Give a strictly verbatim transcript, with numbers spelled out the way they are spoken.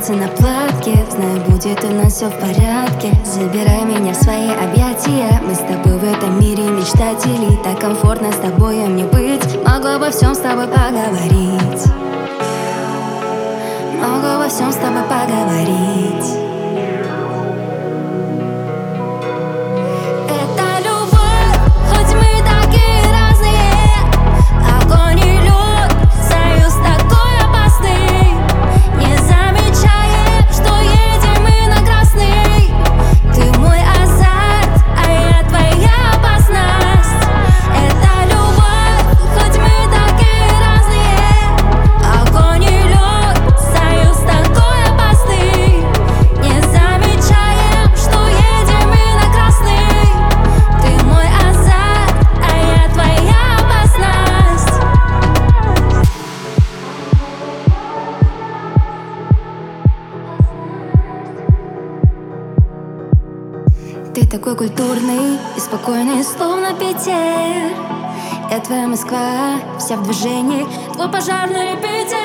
танцы на платке. Знаю, будет у нас все в порядке. Забирай меня в свои объятия. Мы с тобой в этом мире мечтателей. Так комфортно с тобой мне быть. Могу обо всем с тобой поговорить. Могу обо всем с тобой поговорить. Ты такой культурный и спокойный, словно Питер. Я твоя Москва, вся в движении, твой пожарный репетитор.